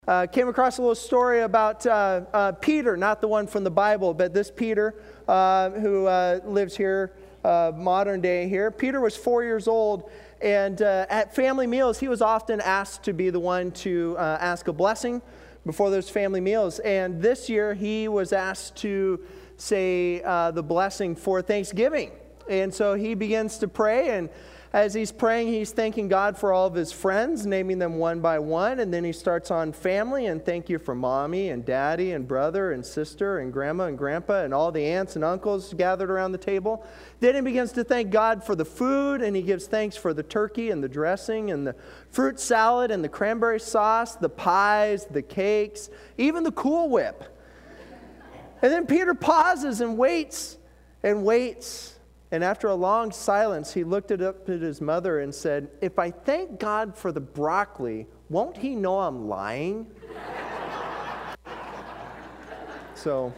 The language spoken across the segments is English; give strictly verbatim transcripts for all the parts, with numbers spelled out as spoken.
Uh, came across a little story about uh, uh, Peter, not the one from the Bible, but this Peter uh, who uh, lives here, uh, modern day here. Peter was four years old, and uh, at family meals, he was often asked to be the one to uh, ask a blessing before those family meals. And this year, he was asked to say uh, the blessing for Thanksgiving. And so he begins to pray, and as he's praying, he's thanking God for all of his friends, naming them one by one, and then he starts on family, and thank you for mommy and daddy and brother and sister and grandma and grandpa and all the aunts and uncles gathered around the table. Then he begins to thank God for the food, and he gives thanks for the turkey and the dressing and the fruit salad and the cranberry sauce, the pies, the cakes, even the Cool Whip. And then Peter pauses and waits and waits. And after a long silence, he looked up at his mother and said, "If I thank God for the broccoli, won't he know I'm lying?" So,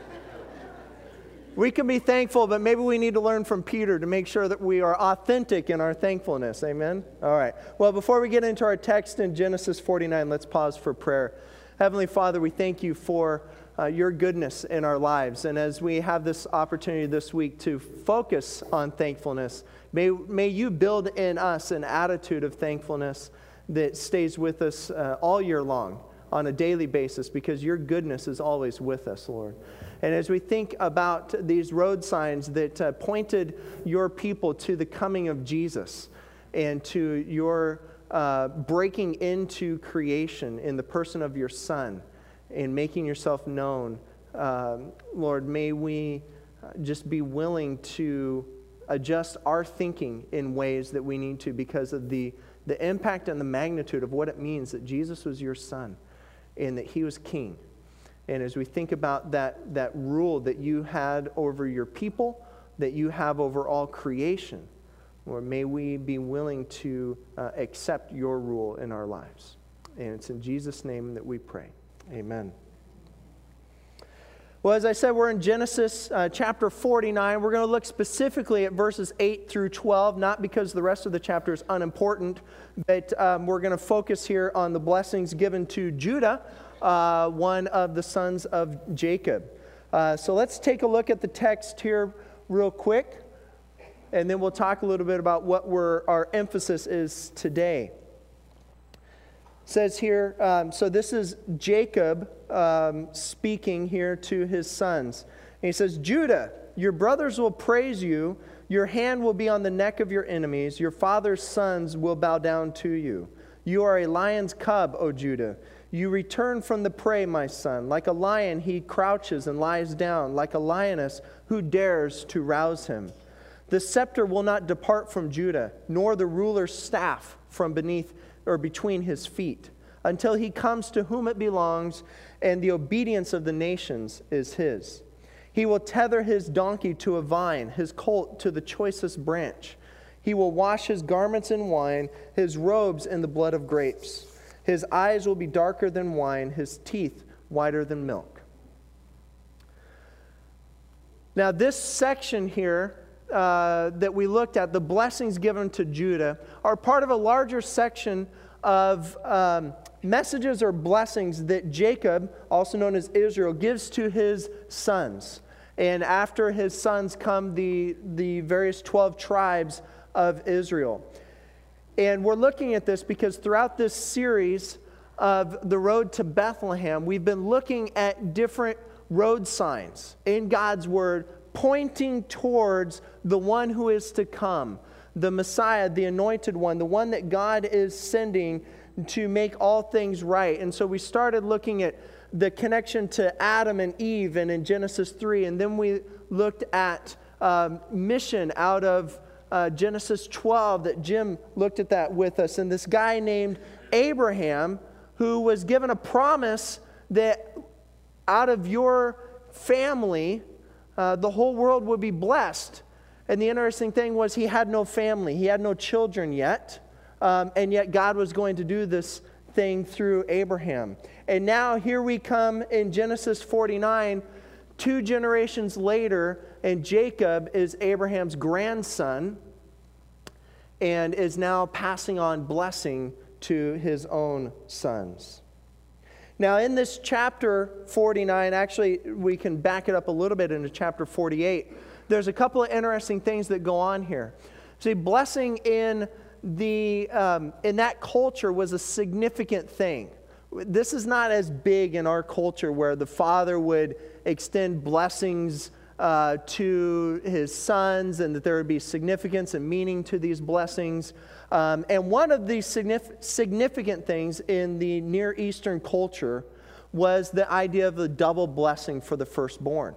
we can be thankful, but maybe we need to learn from Peter to make sure that we are authentic in our thankfulness. Amen? All right. Well, before we get into our text in Genesis forty-nine, let's pause for prayer. Heavenly Father, we thank you for Uh, your goodness in our lives. And as we have this opportunity this week to focus on thankfulness, may, may you build in us an attitude of thankfulness that stays with us uh, all year long on a daily basis, because your goodness is always with us, Lord. And as we think about these road signs that uh, pointed your people to the coming of Jesus and to your uh, breaking into creation in the person of your Son, and making yourself known, um, Lord, may we just be willing to adjust our thinking in ways that we need to, because of the, the impact and the magnitude of what it means that Jesus was your Son and that he was King. And as we think about that, that rule that you had over your people, that you have over all creation, Lord, may we be willing to uh, accept your rule in our lives. And it's in Jesus' name that we pray. Amen. Well, as I said, we're in Genesis uh, chapter forty-nine. We're going to look specifically at verses eight through twelve, not because the rest of the chapter is unimportant, but um, we're going to focus here on the blessings given to Judah, uh, one of the sons of Jacob. Uh, so let's take a look at the text here real quick, and then we'll talk a little bit about what we're, our emphasis is today. Says here, um, so this is Jacob um, speaking here to his sons. And he says, "Judah, your brothers will praise you. Your hand will be on the neck of your enemies. Your father's sons will bow down to you. You are a lion's cub, O Judah. You return from the prey, my son. Like a lion, he crouches and lies down. Like a lioness, who dares to rouse him? The scepter will not depart from Judah, nor the ruler's staff from beneath or between his feet, until he comes to whom it belongs, and the obedience of the nations is his. He will tether his donkey to a vine, his colt to the choicest branch. He will wash his garments in wine, his robes in the blood of grapes. His eyes will be darker than wine, his teeth whiter than milk." Now, this section here Uh, that we looked at, the blessings given to Judah, are part of a larger section of um, messages or blessings that Jacob, also known as Israel, gives to his sons. And after his sons come the, the various twelve tribes of Israel. And we're looking at this because throughout this series of the road to Bethlehem, we've been looking at different road signs in God's Word, pointing towards the one who is to come, the Messiah, the anointed one, the one that God is sending to make all things right. And so we started looking at the connection to Adam and Eve and in Genesis three, and then we looked at um, mission out of uh, Genesis twelve, that Jim looked at that with us, and this guy named Abraham, who was given a promise that out of your family, Uh, the whole world would be blessed. And the interesting thing was he had no family. He had no children yet. Um, and yet God was going to do this thing through Abraham. And now here we come in Genesis forty-nine, two generations later, and Jacob is Abraham's grandson and is now passing on blessing to his own sons. Now, in this chapter forty-nine, actually, we can back it up a little bit into chapter forty-eight. There's a couple of interesting things that go on here. See, blessing in the um, in that culture was a significant thing. This is not as big in our culture where the father would extend blessings uh, to his sons and that there would be significance and meaning to these blessings. Um, and one of the signif- significant things in the Near Eastern culture was the idea of the double blessing for the firstborn.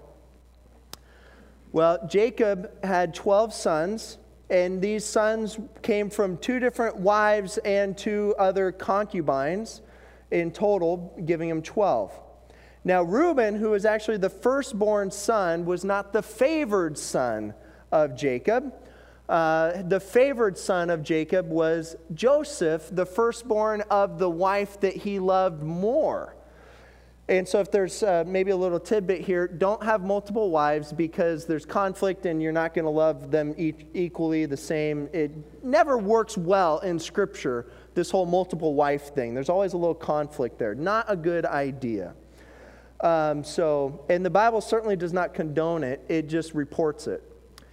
Well, Jacob had twelve sons, and these sons came from two different wives and two other concubines, in total giving him twelve. Now, Reuben, who was actually the firstborn son, was not the favored son of Jacob. Uh, the favored son of Jacob was Joseph, the firstborn of the wife that he loved more. And so if there's uh, maybe a little tidbit here, don't have multiple wives because there's conflict and you're not going to love them e- equally the same. It never works well in Scripture, this whole multiple wife thing. There's always a little conflict there. Not a good idea. Um, so, and the Bible certainly does not condone it. It just reports it.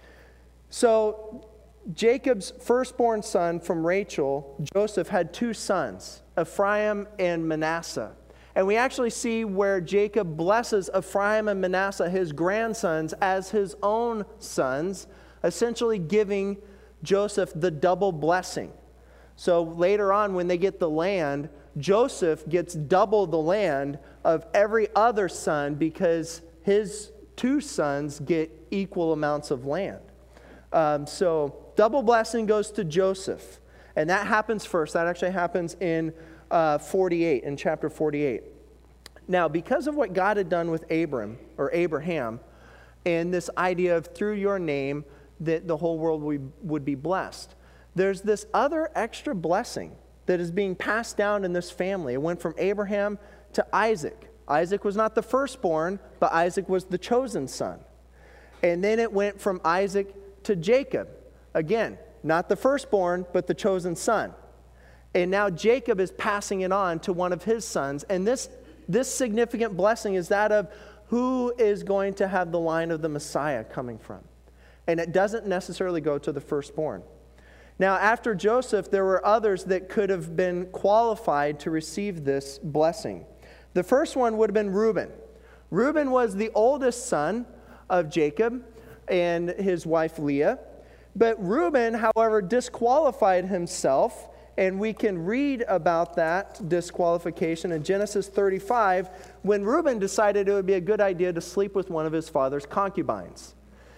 So Jacob's firstborn son from Rachel, Joseph, had two sons, Ephraim and Manasseh. And we actually see where Jacob blesses Ephraim and Manasseh, his grandsons, as his own sons, essentially giving Joseph the double blessing. So later on, when they get the land, Joseph gets double the land of every other son because his two sons get equal amounts of land. Um, so double blessing goes to Joseph. And that happens first. That actually happens in Uh, forty-eight, in chapter forty-eight. Now, because of what God had done with Abram, or Abraham, and this idea of through your name that the whole world would be blessed, there's this other extra blessing that is being passed down in this family. It went from Abraham to Isaac. Isaac was not the firstborn, but Isaac was the chosen son. And then it went from Isaac to Jacob. Again, not the firstborn, but the chosen son. And now Jacob is passing it on to one of his sons. And this, this significant blessing is that of who is going to have the line of the Messiah coming from. And it doesn't necessarily go to the firstborn. Now, after Joseph, there were others that could have been qualified to receive this blessing. The first one would have been Reuben. Reuben was the oldest son of Jacob and his wife Leah. But Reuben, however, disqualified himself. And we can read about that disqualification in Genesis thirty-five when Reuben decided it would be a good idea to sleep with one of his father's concubines.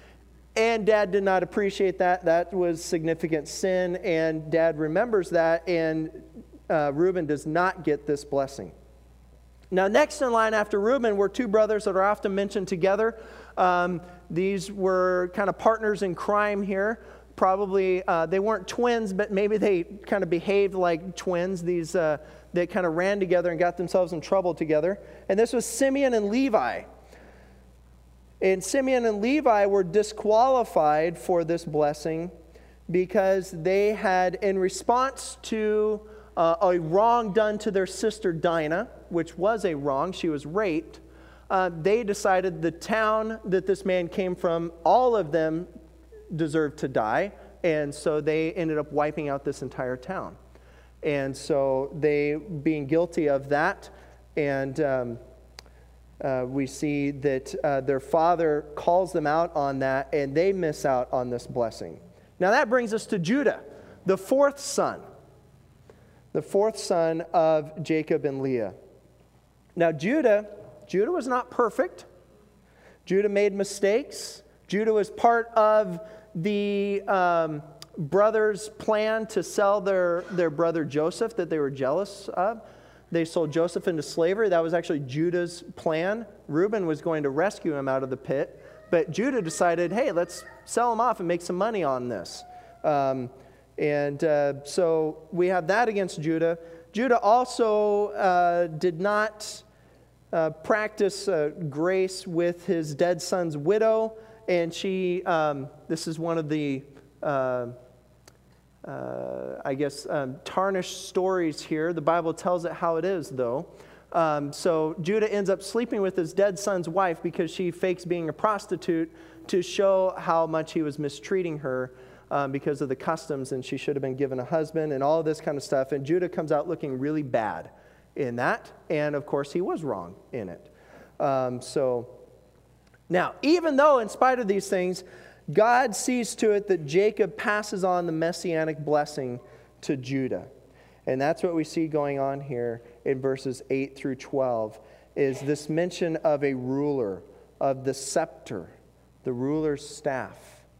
And Dad did not appreciate that. That was significant sin, and Dad remembers that, and uh, Reuben does not get this blessing. Now, next in line after Reuben were two brothers that are often mentioned together. Um, these were kind of partners in crime here. Probably, uh, they weren't twins, but maybe they kind of behaved like twins. These, uh, they kind of ran together and got themselves in trouble together. And this was Simeon and Levi. And Simeon and Levi were disqualified for this blessing because they had, in response to uh, a wrong done to their sister Dinah, which was a wrong, she was raped, uh, they decided the town that this man came from, all of them deserved to die, and so they ended up wiping out this entire town. And so they, being guilty of that, and um, uh, we see that uh, their father calls them out on that, and they miss out on this blessing. Now that brings us to Judah, the fourth son, the fourth son of Jacob and Leah. Now Judah, Judah was not perfect. Judah made mistakes. Judah was part of the um, brothers' plan to sell their, their brother Joseph that they were jealous of. They sold Joseph into slavery. That was actually Judah's plan. Reuben was going to rescue him out of the pit, but Judah decided, hey, let's sell him off and make some money on this. Um, and uh, so we have that against Judah. Judah also uh, did not uh, practice uh, grace with his dead son's widow. And she, um, this is one of the, uh, uh, I guess, um, tarnished stories here. The Bible tells it how it is, though. Um, so Judah ends up sleeping with his dead son's wife because she fakes being a prostitute to show how much he was mistreating her um, because of the customs, and she should have been given a husband and all of this kind of stuff. And Judah comes out looking really bad in that, and of course he was wrong in it. Um, so now, even though in spite of these things, God sees to it that Jacob passes on the messianic blessing to Judah. And that's what we see going on here in verses eight through twelve, is this mention of a ruler, of the scepter, the ruler's staff.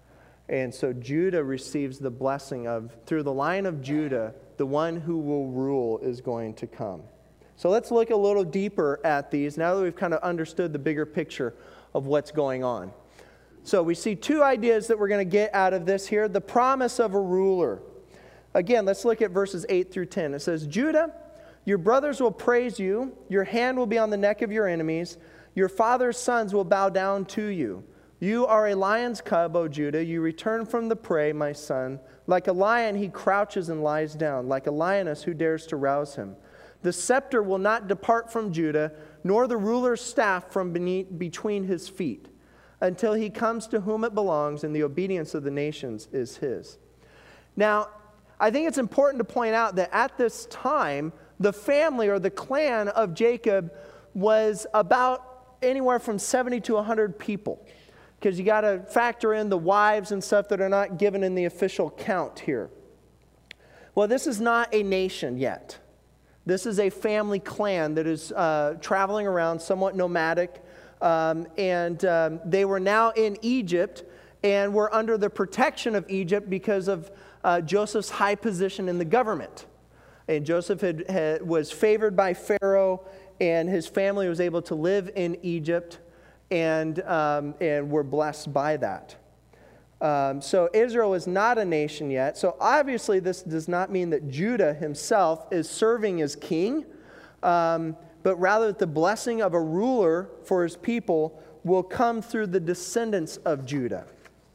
And so Judah receives the blessing of, through the line of Judah, the one who will rule is going to come. So let's look a little deeper at these now that we've kind of understood the bigger picture of what's going on. So we see two ideas that we're going to get out of this here. The promise of a ruler. Again, let's look at verses eight through ten. It says, Judah, your brothers will praise you. Your hand will be on the neck of your enemies. Your father's sons will bow down to you. You are a lion's cub, O Judah. You return from the prey, my son. Like a lion, he crouches and lies down. Like a lioness, who dares to rouse him? The scepter will not depart from Judah, nor the ruler's staff from beneath, between his feet, until he comes to whom it belongs, and the obedience of the nations is his. Now, I think it's important to point out that at this time, the family or the clan of Jacob was about anywhere from seventy to one hundred people, because you got to factor in the wives and stuff that are not given in the official count here. Well, this is not a nation yet. This is a family clan that is uh, traveling around, somewhat nomadic, um, and um, they were now in Egypt and were under the protection of Egypt because of uh, Joseph's high position in the government. And Joseph had, had, was favored by Pharaoh, and his family was able to live in Egypt, and, um, and were blessed by that. Um, so Israel is not a nation yet. So obviously this does not mean that Judah himself is serving as king, um, but rather that the blessing of a ruler for his people will come through the descendants of Judah.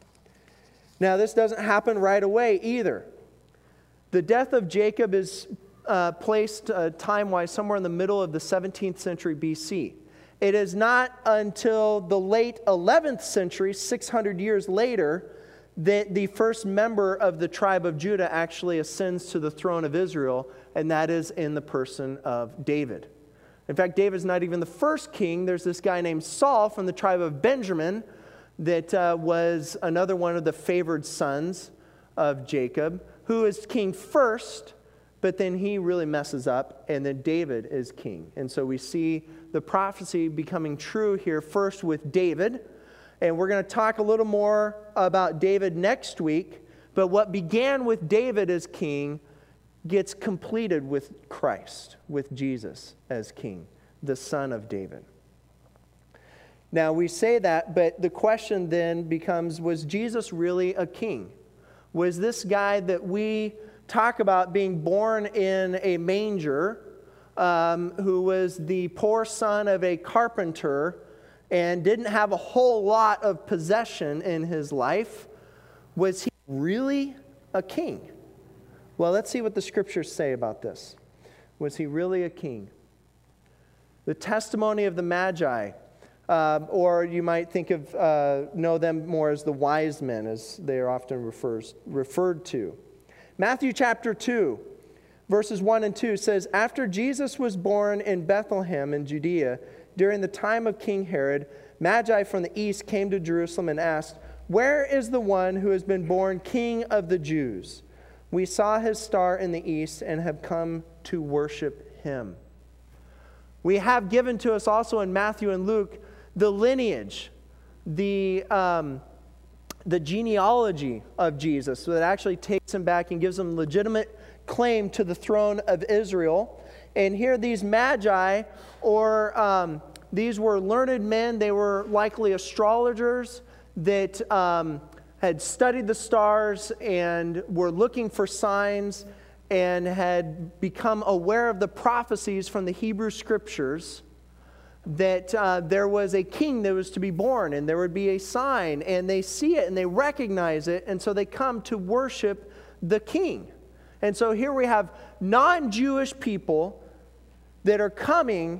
Now, this doesn't happen right away either. The death of Jacob is uh, placed uh, time-wise somewhere in the middle of the seventeenth century B C. It is not until the late eleventh century, six hundred years later, that the first member of the tribe of Judah actually ascends to the throne of Israel, and that is in the person of David. In fact, David's not even the first king. There's this guy named Saul from the tribe of Benjamin that uh, was another one of the favored sons of Jacob, who is king first, but then he really messes up, and then David is king. And so we see the prophecy becoming true here first with David, and we're going to talk a little more about David next week, but what began with David as king gets completed with Christ, with Jesus as king, the son of David. Now, we say that, but the question then becomes, was Jesus really a king? Was this guy that we talk about being born in a manger, um, who was the poor son of a carpenter and didn't have a whole lot of possession in his life, was he really a king? Well, let's see what the scriptures say about this. Was he really a king? The testimony of the Magi, uh, or you might think of, uh, know them more as the wise men, as they are often refers, referred to. Matthew chapter two, verses one and two says, After Jesus was born in Bethlehem in Judea, during the time of King Herod, Magi from the east came to Jerusalem and asked, Where is the one who has been born King of the Jews? We saw his star in the east and have come to worship him. We have given to us also in Matthew and Luke the lineage, the, um, the genealogy of Jesus, so that actually takes him back and gives him legitimate claim to the throne of Israel. And here these magi, or um, these were learned men, they were likely astrologers that um, had studied the stars and were looking for signs and had become aware of the prophecies from the Hebrew Scriptures that uh, there was a king that was to be born and there would be a sign, and they see it and they recognize it, and so they come to worship the king. And so here we have non-Jewish people that are coming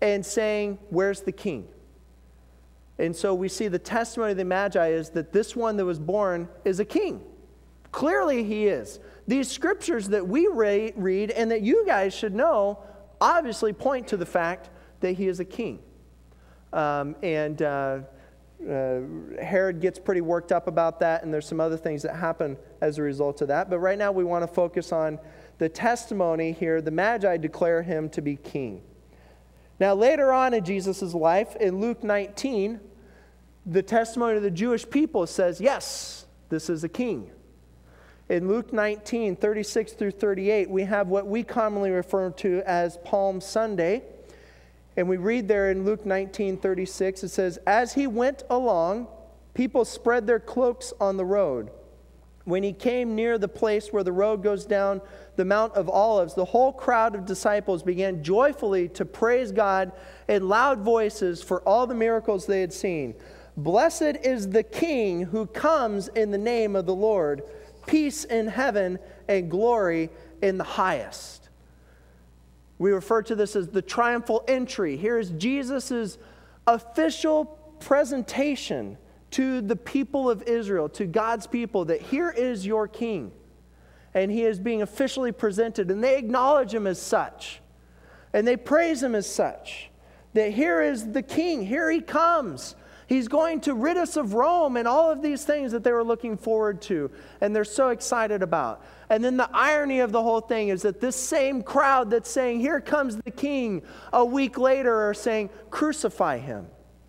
and saying, where's the king? And so we see the testimony of the Magi is that this one that was born is a king. Clearly he is. These scriptures that we read and that you guys should know obviously point to the fact that he is a king. Um, and uh, uh, Herod gets pretty worked up about that, and there's some other things that happen as a result of that. But right now we want to focus on the testimony here. The Magi declare him to be king. Now later on in Jesus' life, in Luke nineteen, the testimony of the Jewish people says, yes, this is a king. In Luke nineteen, thirty-six through thirty-eight, we have what we commonly refer to as Palm Sunday. And we read there in Luke nineteen, thirty-six, it says, as he went along, people spread their cloaks on the road. When he came near the place where the road goes down the Mount of Olives, the whole crowd of disciples began joyfully to praise God in loud voices for all the miracles they had seen. Blessed is the King who comes in the name of the Lord. Peace in heaven and glory in the highest. We refer to this as the triumphal entry. Here is Jesus' official presentation to the people of Israel, to God's people, that here is your king. And he is being officially presented, and they acknowledge him as such. And they praise him as such. That here is the king, here he comes. He's going to rid us of Rome and all of these things that they were looking forward to. And they're so excited about. And then the irony of the whole thing is that this same crowd that's saying, here comes the king, a week later are saying, crucify him.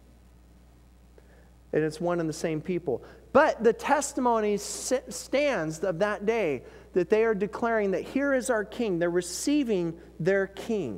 And it's one and the same people. But the testimony stands of that day that they are declaring that here is our king. They're receiving their king.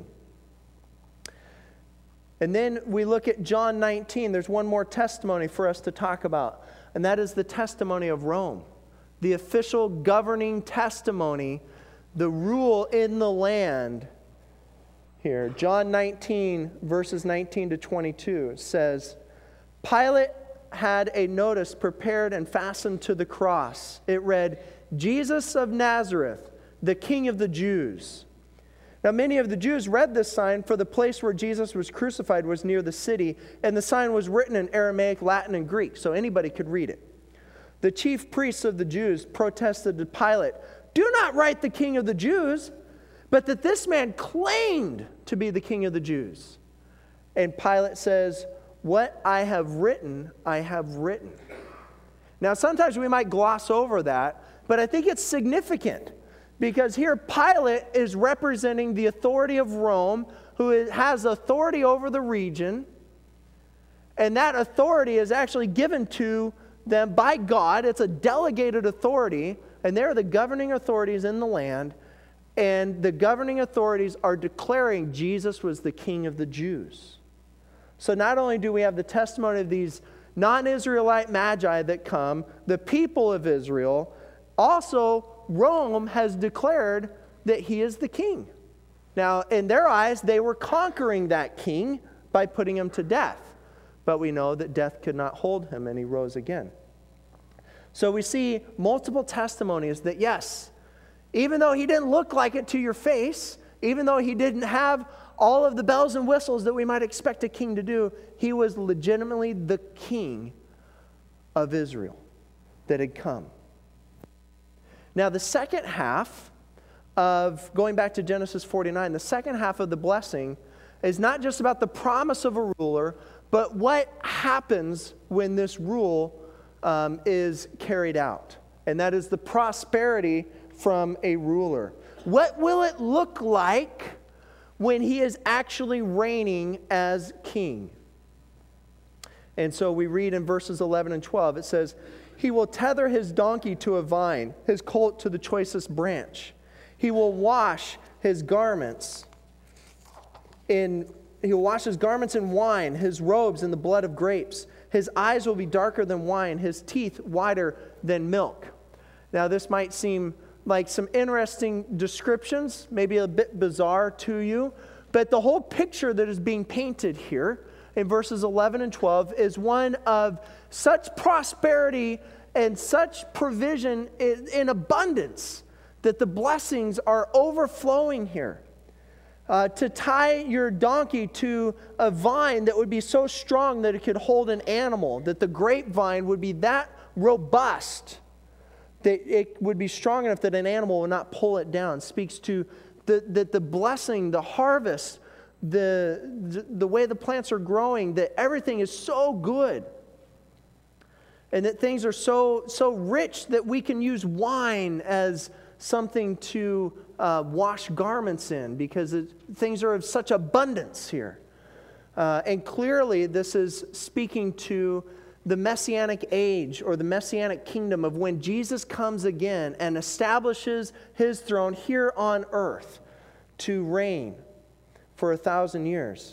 And then we look at John nineteen. There's one more testimony for us to talk about. And that is the testimony of Rome. The official governing testimony, the rule in the land. Here, John nineteen, verses nineteen to twenty-two says, Pilate had a notice prepared and fastened to the cross. It read, Jesus of Nazareth, the King of the Jews. Now many of the Jews read this sign, for the place where Jesus was crucified was near the city, and the sign was written in Aramaic, Latin, and Greek, so anybody could read it. The chief priests of the Jews protested to Pilate, do not write the King of the Jews, but that this man claimed to be the King of the Jews. And Pilate says, what I have written, I have written. Now, sometimes we might gloss over that, but I think it's significant because here Pilate is representing the authority of Rome, who has authority over the region, and that authority is actually given to them by God. It's a delegated authority, and they're the governing authorities in the land, and the governing authorities are declaring Jesus was the King of the Jews. So not only do we have the testimony of these non-Israelite magi that come, the people of Israel, also Rome has declared that he is the king. Now, in their eyes, they were conquering that king by putting him to death. But we know that death could not hold him, and he rose again. So we see multiple testimonies that yes, even though he didn't look like it to your face, even though he didn't have all of the bells and whistles that we might expect a king to do, he was legitimately the king of Israel that had come. Now, the second half of, going back to Genesis forty-nine, the second half of the blessing is not just about the promise of a ruler, but what happens when this rule um, is carried out. And that is the prosperity from a ruler. What will it look like when he is actually reigning as king? And so we read in verses eleven and twelve, it says, he will tether his donkey to a vine, his colt to the choicest branch. He will wash his garments in, he will wash his garments in wine, his robes in the blood of grapes. His eyes will be darker than wine, his teeth whiter than milk. Now this might seem like some interesting descriptions, maybe a bit bizarre to you, but the whole picture that is being painted here in verses eleven and twelve is one of such prosperity and such provision in, in abundance that the blessings are overflowing here. Uh, to tie your donkey to a vine that would be so strong that it could hold an animal, that the grapevine would be that robust that it would be strong enough that an animal would not pull it down. Speaks to the, that the blessing, the harvest, the, the, the way the plants are growing, that everything is so good. And that things are so, so rich that we can use wine as something to uh, wash garments in, because it, things are of such abundance here. Uh, and clearly this is speaking to the Messianic age, or the Messianic kingdom, of when Jesus comes again and establishes his throne here on earth to reign for a thousand years.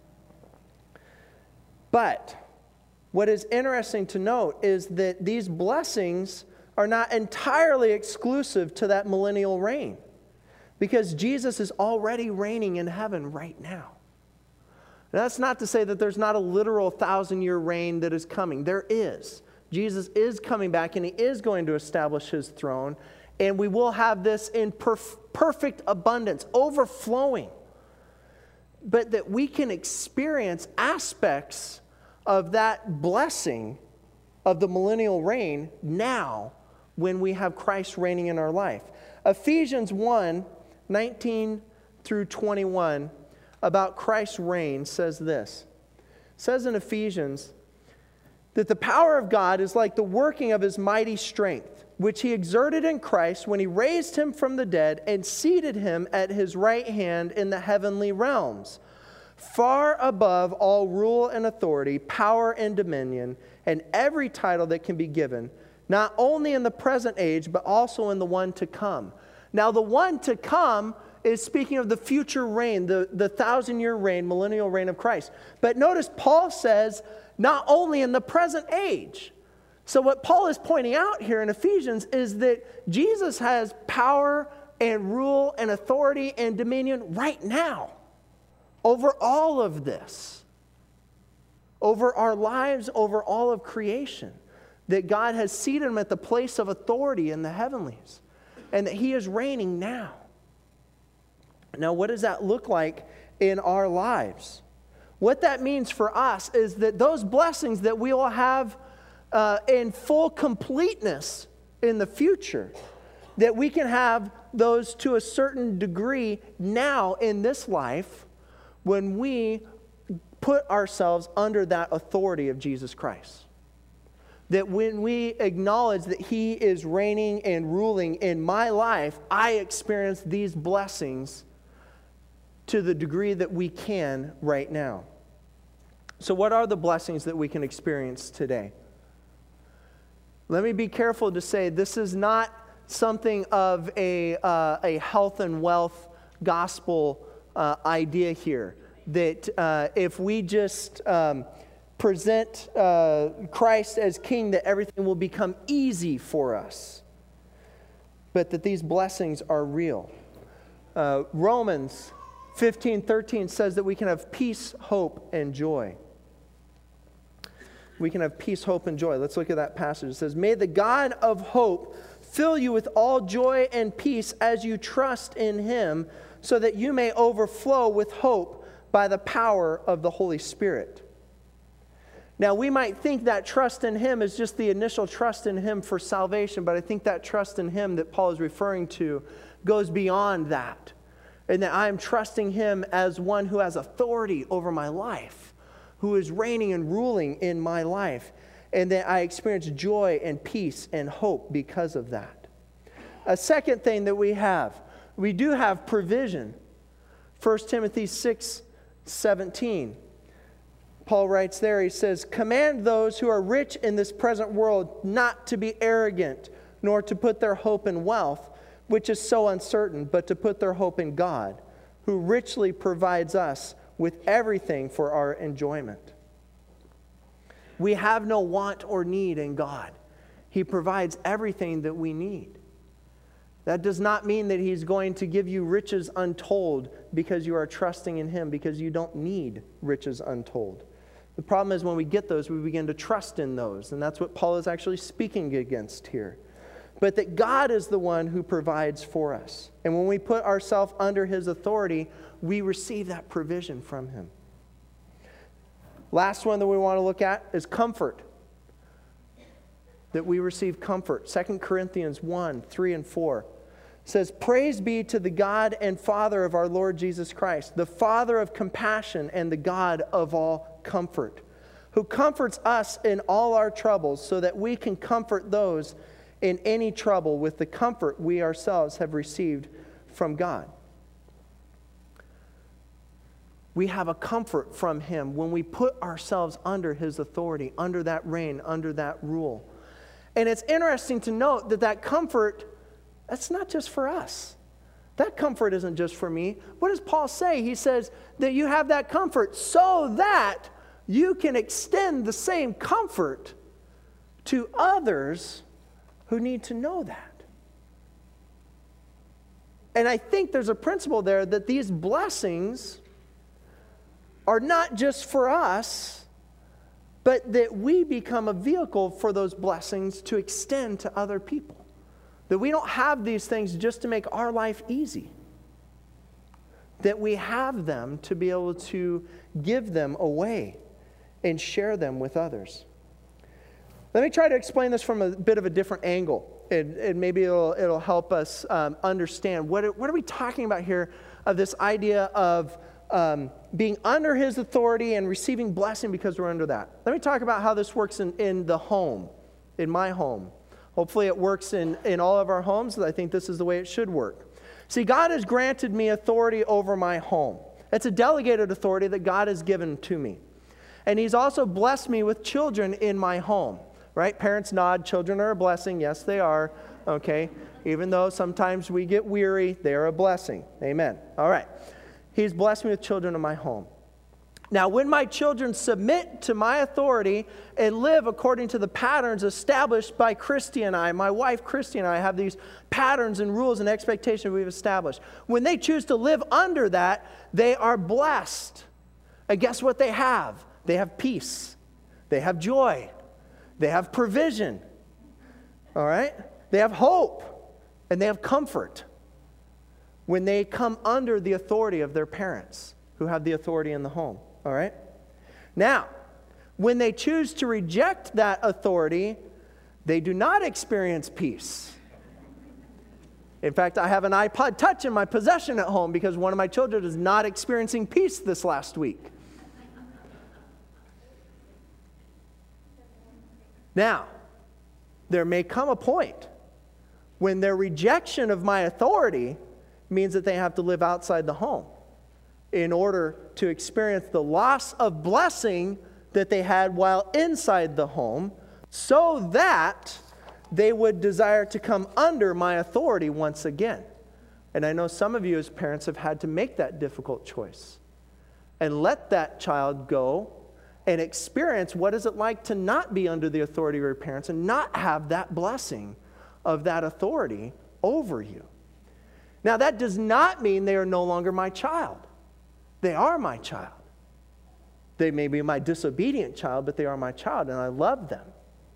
But what is interesting to note is that these blessings are not entirely exclusive to that millennial reign, because Jesus is already reigning in heaven right now. Now, that's not to say that there's not a literal thousand-year reign that is coming. There is. Jesus is coming back, and he is going to establish his throne, and we will have this in perf- perfect abundance, overflowing. But that we can experience aspects of that blessing of the millennial reign now, when we have Christ reigning in our life. Ephesians one, nineteen through twenty-one, about Christ's reign, says this. It says in Ephesians that the power of God is like the working of his mighty strength, which he exerted in Christ when he raised him from the dead and seated him at his right hand in the heavenly realms, far above all rule and authority, power and dominion, and every title that can be given, not only in the present age, but also in the one to come. Now, the one to come is speaking of the future reign, the, the thousand-year reign, millennial reign of Christ. But notice Paul says, not only in the present age. So what Paul is pointing out here in Ephesians is that Jesus has power and rule and authority and dominion right now over all of this, over our lives, over all of creation. That God has seated him at the place of authority in the heavenlies, and that he is reigning now. Now, what does that look like in our lives? What that means for us is that those blessings that we will have uh, in full completeness in the future, that we can have those to a certain degree now in this life when we put ourselves under that authority of Jesus Christ. That when we acknowledge that he is reigning and ruling in my life, I experience these blessings to the degree that we can right now. So what are the blessings that we can experience today? Let me be careful to say this is not something of a, uh, a health and wealth gospel uh, idea here. That uh, if we just um, present uh, Christ as king, that everything will become easy for us. But that these blessings are real. Uh, Romans fifteen thirteen says that we can have peace, hope, and joy. We can have peace, hope, and joy. Let's look at that passage. It says, "May the God of hope fill you with all joy and peace as you trust in him, so that you may overflow with hope by the power of the Holy Spirit." Now, we might think that trust in him is just the initial trust in him for salvation, but I think that trust in him that Paul is referring to goes beyond that. And that I am trusting him as one who has authority over my life, who is reigning and ruling in my life, and that I experience joy and peace and hope because of that. A second thing that we have, we do have provision. First Timothy six seventeen. Paul writes there, he says, "Command those who are rich in this present world not to be arrogant, nor to put their hope in wealth, which is so uncertain, but to put their hope in God, who richly provides us with everything for our enjoyment." We have no want or need in God. He provides everything that we need. That does not mean that he's going to give you riches untold because you are trusting in him, because you don't need riches untold. The problem is when we get those, we begin to trust in those, and that's what Paul is actually speaking against here. but that God is the one who provides for us. And when we put ourselves under His authority, we receive that provision from Him. Last one that we want to look at is comfort. That we receive comfort. Second Corinthians one, three and four says, "Praise be to the God and Father of our Lord Jesus Christ, the Father of compassion and the God of all comfort, who comforts us in all our troubles so that we can comfort those in any trouble with the comfort we ourselves have received from God." We have a comfort from Him when we put ourselves under His authority, under that reign, under that rule. And it's interesting to note that that comfort, that's not just for us. That comfort isn't just for me. What does Paul say? He says that you have that comfort so that you can extend the same comfort to others who need to know that. And I think there's a principle there that these blessings are not just for us, but that we become a vehicle for those blessings to extend to other people. That we don't have these things just to make our life easy. That we have them to be able to give them away and share them with others. Let me try to explain this from a bit of a different angle. And, and maybe it'll, it'll help us um, understand what, what are we talking about here of this idea of Um, being under His authority and receiving blessing because we're under that. Let me talk about how this works in, in the home, in my home. Hopefully it works in, in all of our homes. I think this is the way it should work. See, God has granted me authority over my home. It's a delegated authority that God has given to me. And He's also blessed me with children in my home. Right? Parents nod, children are a blessing. Yes, they are. Okay? Even though sometimes we get weary, they are a blessing. Amen. All right. He's blessed me with children in my home. Now, when my children submit to my authority and live according to the patterns established by Christy and I, my wife Christy and I have these patterns and rules and expectations we've established. When they choose to live under that, they are blessed. And guess what they have? They have peace. They have joy. They have provision. All right? They have hope. And they have comfort when they come under the authority of their parents who have the authority in the home. All right? Now, when they choose to reject that authority, they do not experience peace. In fact, I have an iPod Touch in my possession at home because one of my children is not experiencing peace this last week. Now, there may come a point when their rejection of my authority means that they have to live outside the home in order to experience the loss of blessing that they had while inside the home, so that they would desire to come under my authority once again. And I know some of you as parents have had to make that difficult choice and let that child go and experience what is it like to not be under the authority of your parents and not have that blessing of that authority over you. Now, that does not mean they are no longer my child. They are my child. They may be my disobedient child, but they are my child, and I love them.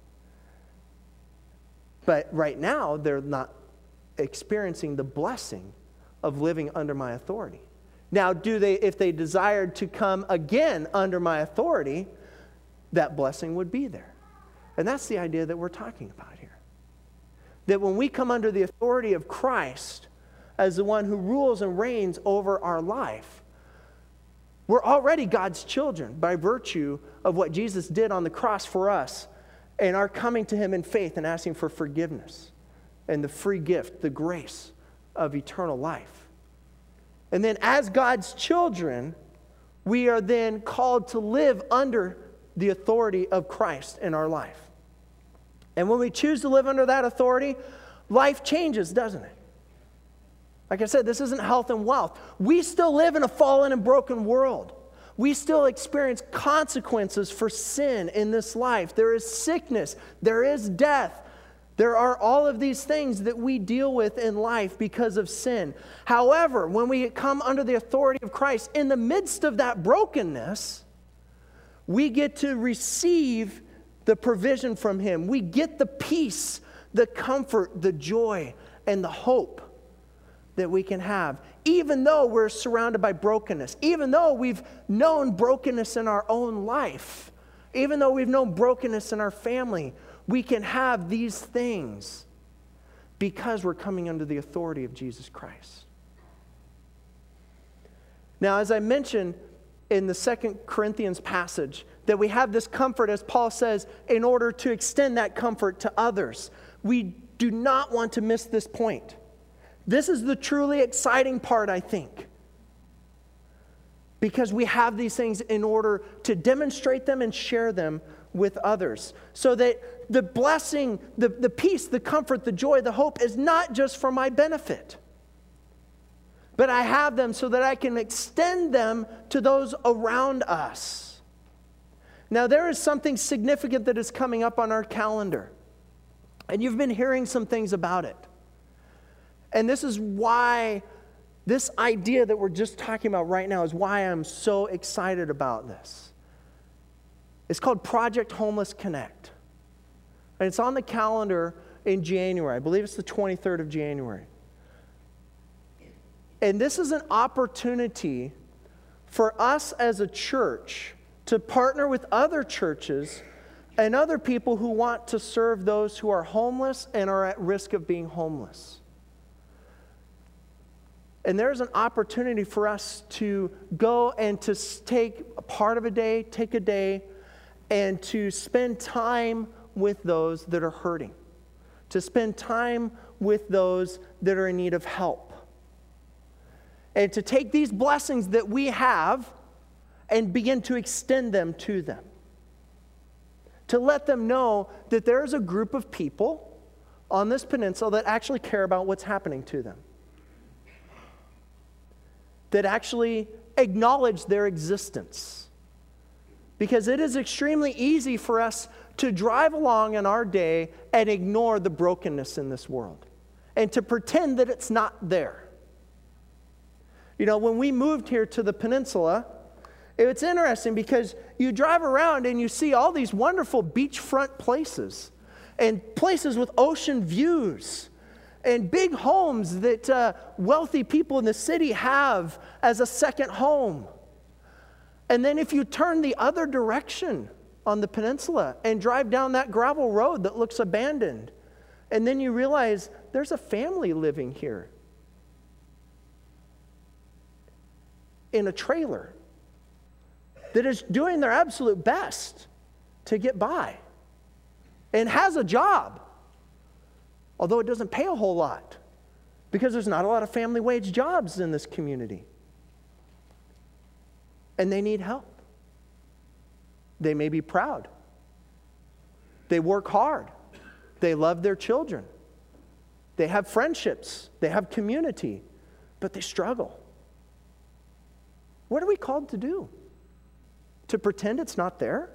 But right now, they're not experiencing the blessing of living under my authority. Now, do they, if they desired to come again under my authority, that blessing would be there. And that's the idea that we're talking about here. That when we come under the authority of Christ as the one who rules and reigns over our life, we're already God's children by virtue of what Jesus did on the cross for us and our coming to Him in faith and asking for forgiveness and the free gift, the grace of eternal life. And then as God's children, we are then called to live under the authority of Christ in our life. And when we choose to live under that authority, life changes, doesn't it? Like I said, this isn't health and wealth. We still live in a fallen and broken world. We still experience consequences for sin in this life. There is sickness. There is death. There are all of these things that we deal with in life because of sin. However, when we come under the authority of Christ, in the midst of that brokenness, we get to receive the provision from Him. We get the peace the comfort, the joy, and the hope that we can have, even though we're surrounded by brokenness, even though we've known brokenness in our own life, even though we've known brokenness in our family, we can have these things because we're coming under the authority of Jesus Christ. Now, as I mentioned in the Second Corinthians passage, that we have this comfort, as Paul says, in order to extend that comfort to others. We do not want to miss this point. This is the truly exciting part, I think, because we have these things in order to demonstrate them and share them with others, so that the blessing, the, the peace, the comfort, the joy, the hope is not just for my benefit, but I have them so that I can extend them to those around us. Now, there is something significant that is coming up on our calendar, and you've been hearing some things about it. And this is why this idea that we're just talking about right now is why I'm so excited about this. It's called Project Homeless Connect. And it's on the calendar in January. I believe it's the twenty-third of January. And this is an opportunity for us as a church to partner with other churches and other people who want to serve those who are homeless and are at risk of being homeless. And there's an opportunity for us to go and to take a part of a day, take a day, and to spend time with those that are hurting, to spend time with those that are in need of help, and to take these blessings that we have and begin to extend them to them, to let them know that there's a group of people on this peninsula that actually care about what's happening to them, that actually acknowledge their existence. Because it is extremely easy for us to drive along in our day and ignore the brokenness in this world and to pretend that it's not there. You know, when we moved here to the peninsula, it's interesting because you drive around and you see all these wonderful beachfront places and places with ocean views and big homes that uh, wealthy people in the city have as a second home. And then if you turn the other direction on the peninsula and drive down that gravel road that looks abandoned, and then you realize there's a family living here in a trailer that is doing their absolute best to get by and has a job, although it doesn't pay a whole lot because there's not a lot of family wage jobs in this community. And they need help. They may be proud. They work hard. They love their children. They have friendships. They have community, but they struggle. What are we called to do? To pretend it's not there?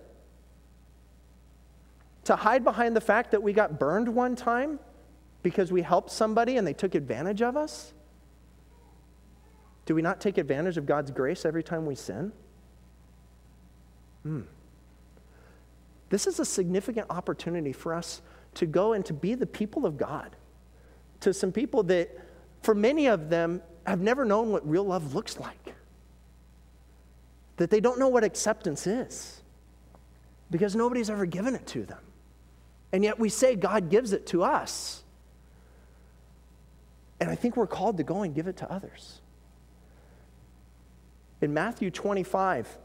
To hide behind the fact that we got burned one time because we helped somebody and they took advantage of us? Do we not take advantage of God's grace every time we sin? Hmm. This is a significant opportunity for us to go and to be the people of God to some people that, for many of them, have never known what real love looks like. That they don't know what acceptance is because nobody's ever given it to them. And yet we say God gives it to us. And I think we're called to go and give it to others. In Matthew twenty-five,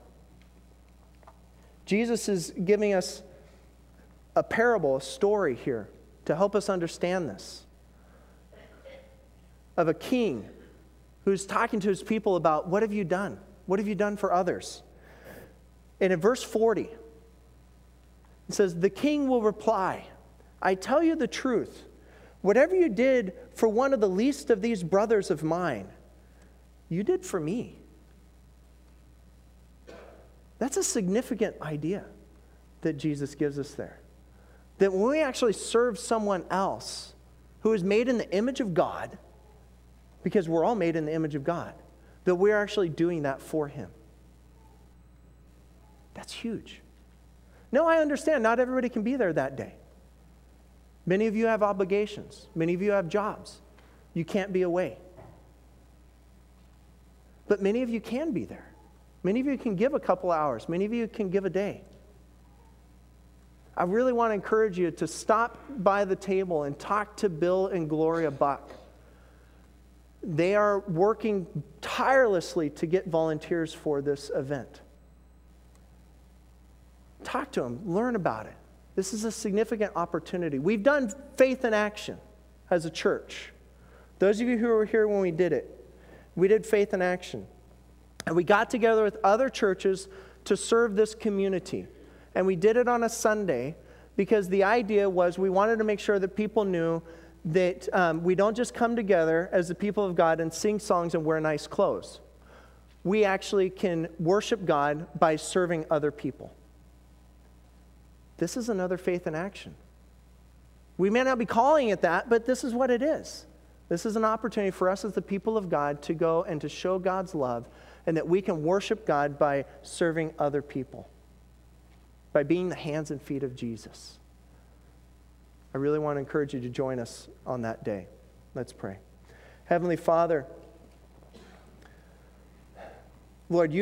Jesus is giving us a parable, a story here to help us understand this, of a king who's talking to his people about, what have you done? What have you done for others? And in verse forty, it says, the king will reply, I tell you the truth. Whatever you did for one of the least of these brothers of mine, you did for me. That's a significant idea that Jesus gives us there. That when we actually serve someone else who is made in the image of God, because we're all made in the image of God, that we're actually doing that for him. That's huge. No, I understand not everybody can be there that day. Many of you have obligations. Many of you have jobs. You can't be away. But many of you can be there. Many of you can give a couple hours. Many of you can give a day. I really want to encourage you to stop by the table and talk to Bill and Gloria Buck. They are working tirelessly to get volunteers for this event. Talk to them. Learn about it. This is a significant opportunity. We've done Faith in Action as a church. Those of you who were here when we did it, we did Faith in Action. And we got together with other churches to serve this community. And we did it on a Sunday because the idea was we wanted to make sure that people knew that um, we don't just come together as the people of God and sing songs and wear nice clothes. We actually can worship God by serving other people. This is another Faith in Action. We may not be calling it that, but this is what it is. This is an opportunity for us as the people of God to go and to show God's love, and that we can worship God by serving other people, by being the hands and feet of Jesus. I really want to encourage you to join us on that day. Let's pray. Heavenly Father, Lord, you